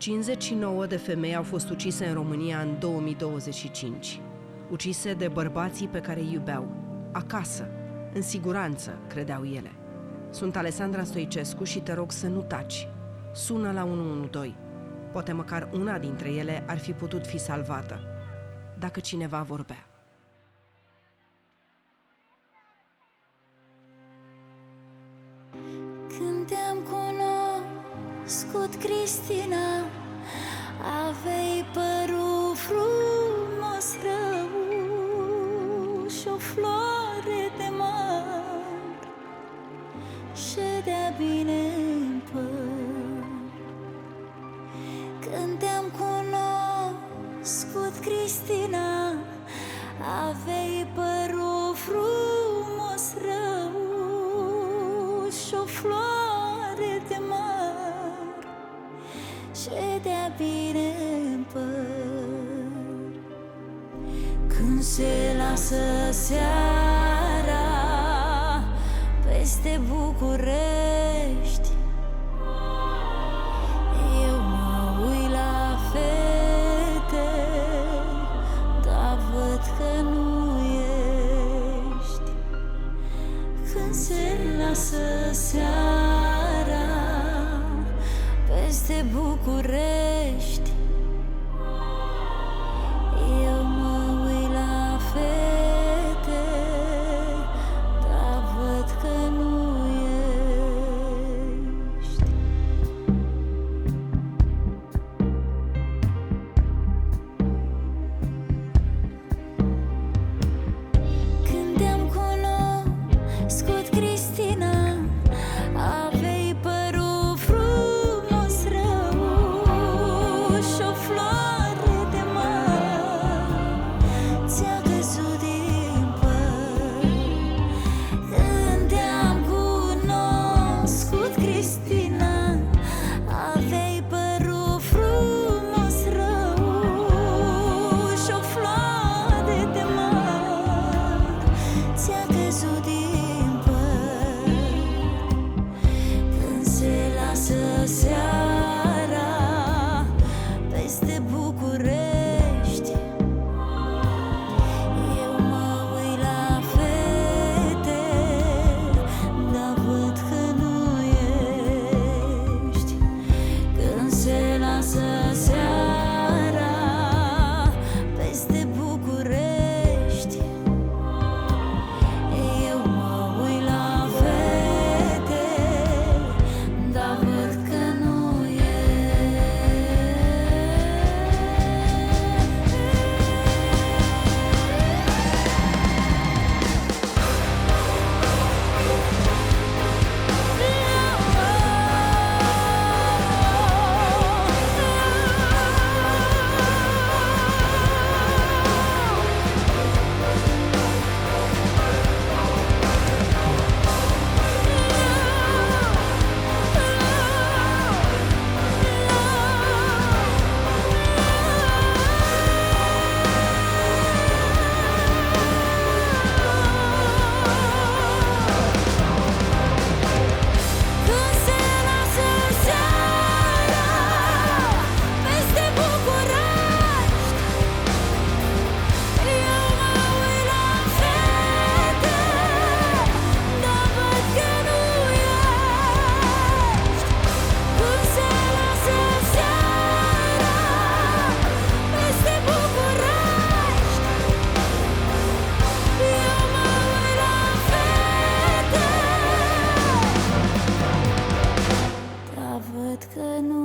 59 de femei au fost ucise în România în 2025. Ucise de bărbații pe care îi iubeau. Acasă, în siguranță, credeau ele. Sunt Alessandra Stoicescu și te rog să nu taci. Sună la 112. Poate măcar una dintre ele ar fi putut fi salvată, dacă cineva vorbea. Când te-am cunoscut, Cristina, aveai părul frumos rău și o floare de măr ședea bine în păr. Când te-am cunoscut, Cristina, aveai părul frumos rău și o floare de măr ședea bine în păr. Când se lasă seara peste București, eu mă uit la fete, dar văd că nu ești. Când se lasă seara peste București, eu mă uit la fete, dar văd că nu ești. Când te-am cunoscut, Cristina, aveai părul frumos rău și o floare de măr ți-a căzut din păr. Când te-am cunoscut, Cristina, aveai părul frumos rău și o floare de măr ți-a căzut din păr. Când se lasă seara peste București, eu mă uit la fete, dar văd că nu ești. Când se lasă seara peste București, eu mă uit la fete, dar văd că nu ești. Când se lasă seara peste București, eu mă uit la fete, dar văd că nu ești. Când se lasă seara peste București, eu mă uit la fete, dar văd că nu